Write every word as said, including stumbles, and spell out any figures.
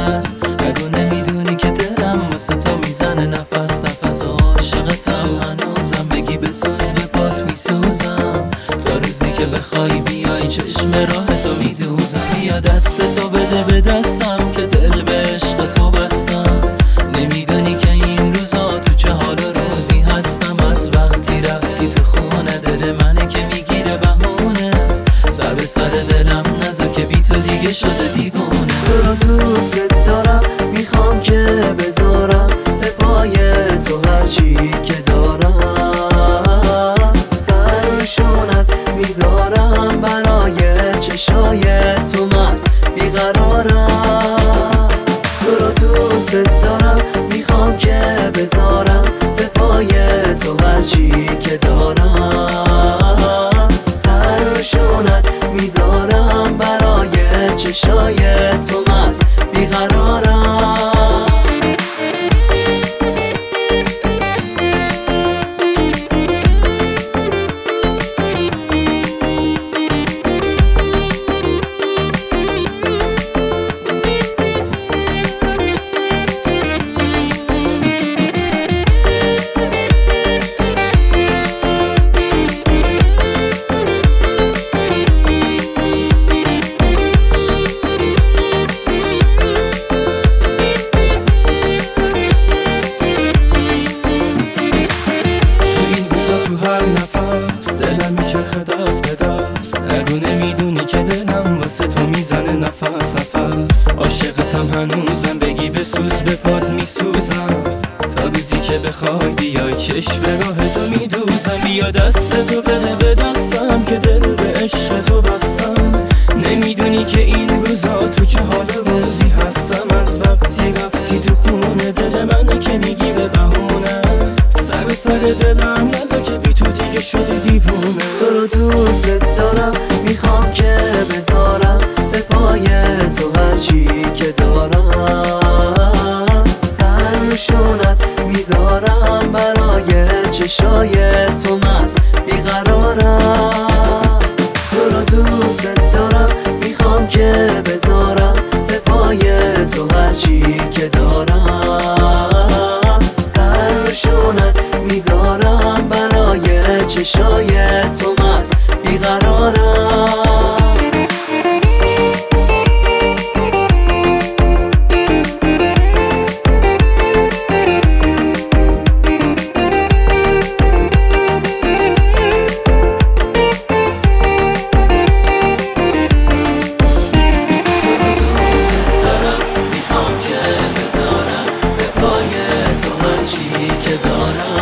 نفس. اگه نمیدونی که دلم واسه تو میزنه نفس نفس. عاشقتم هنوزم، بگی بسوز به پات میسوزم. تا روزی که بخوای بیای چشم راه تو میدوزم. بیا دست تو بده به دستم که دل به عشق تو بستم. نمیدونی که این روزا تو چه حال و روزی هستم. از وقتی رفتی تو خونه دل منه که میگیره بهونه. سر به سر دلم نذار که بی تو دیگه شده دیوونه. تو رو دوست دارم، میخوام که بذارم به پای تو هرچی که دارم. سر روشونت میذارم برای چشای تو من بیقرارم. تو رو دوست دارم، میخوام که بذارم به پای تو هرچی که دارم. سر روشونت میذارم برای چشای تو من بیقرارم. دلم میچرخه دست به دست. اگه نمیدونی که دلم واسه تو میزنه نفس نفس. عاشقتم هنوزم، بگی بسوز به پاد میسوزم. تا روزی که بخوای بیای چشم راه تو میدوزم. بیا دست تو بده به دستم که دل به عشق تو بستم. نمیدونی که این روزا تو چه حال روزی هستم. از وقتی رفتی تو خونه دل منه که میگیره بهونه. سر به سر دلم نذار که بی تو دیگه شده دیوونه. تو رو دوست دارم، میخوام که بذارم به پای تو هرچی که دارم. سر روشونت میذارم برای چشای تو من بیقرارم. تو رو دوست دارم، میخوام که بذارم به پای تو هرچی که دارم. سر روشونت میذارم برای چشای تو من بیقرارم. که دارم